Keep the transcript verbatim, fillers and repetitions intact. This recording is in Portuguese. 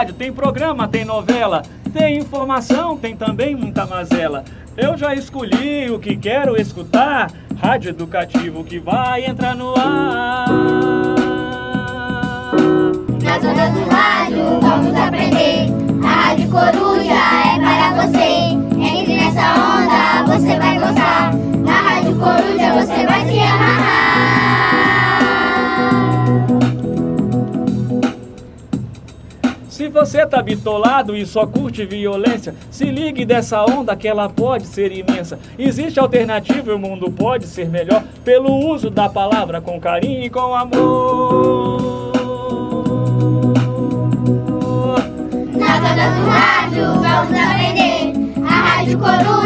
rádio tem programa, tem novela, tem informação, tem também muita mazela. Eu já escolhi o que quero escutar, rádio educativo que vai entrar no ar. Nas ondas do rádio vamos aprender, a Rádio Coruja é para você. Entre nessa onda, você vai gostar, na Rádio Coruja você vai se amarrar. Se você tá bitolado e só curte violência, se ligue dessa onda que ela pode ser imensa. Existe alternativa e o mundo pode ser melhor pelo uso da palavra com carinho e com amor. Nas ondas do rádio vamos aprender, a Rádio Coruja